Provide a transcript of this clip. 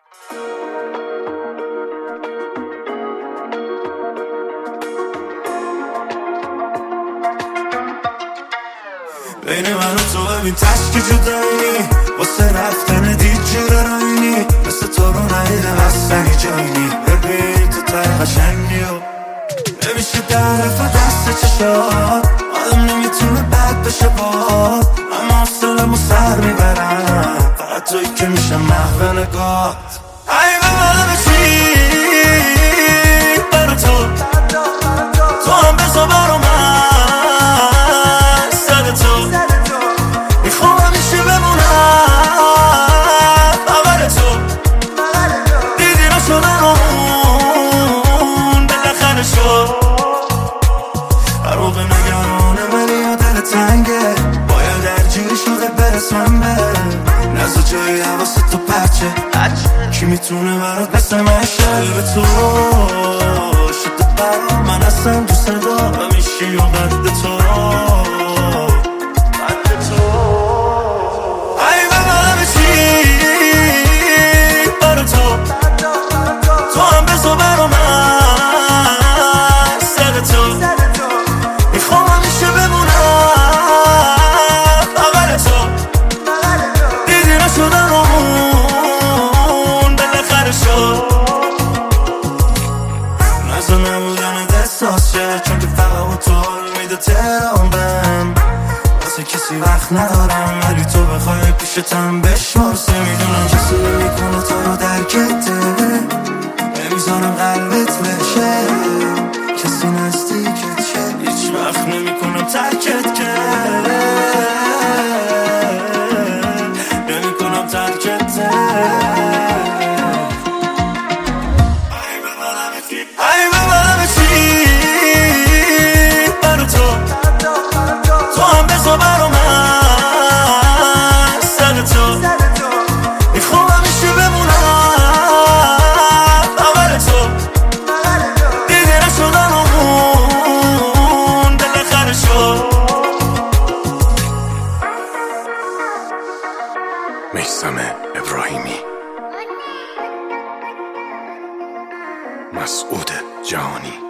بین من و تو ببین تشکی جدایی، واسه رفتن دید جور رایینی، مثل تو رو ندیدم اصلا جایینی. ببین تو تای قشنگی و نمیشه درف دست چشات، آدم نمیتونه بد بشه باد، اما حوصله‌مو سر میبرم، فقط توی که میشه محو نگات. ای ببالم چی برا تو هم بزا برا من سر تو، میخوام همیشه بمونم بغل تو، دیدی نشدن اون بالاخره شد. هر موقع نگرانه ولی یا دل تنگه، باید درجوری شده برسم به نزد جایی حواست تو پرچه، کی میتونه برات مثل من شه به تو شده برا من اصلا دوست دارم میشی و قد تو ای ببالم چی برا تو هم بزا برا من سر تو، میخوام همیشه بمونم بغل تو، دیدی نشدن اون بالاخره شد. نزا نبودن احساس شه، چون که فقط تو میده تهران بهم، واسه کسی وقت ندارم ولی تو بخوای پیشتم بشمارسه، میدونم کسی نمیکنه تو رو درکته، نمیذارم قلبت بشه، کسی نزدیکت شه، هیچ وقت نمیکنم ترکت که نمیکنم ترکت. ای ببالم چی برا تو هم بزا برا من سر تو، میخوام همیشه بمونم بغل تو، دیگه نشدن اون بالاخره شد. میثم ابراهیمی، مسعود جهانی.